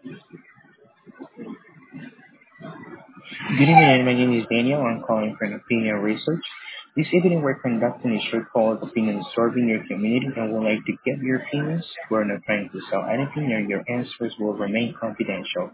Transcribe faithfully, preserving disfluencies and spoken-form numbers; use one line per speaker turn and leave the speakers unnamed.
Good evening, my name is Daniel. I'm calling from Opinion Research. This evening we're conducting a short called Opinion Survey in your community and would like to get your opinions. We're not trying to sell anything and your answers will remain confidential.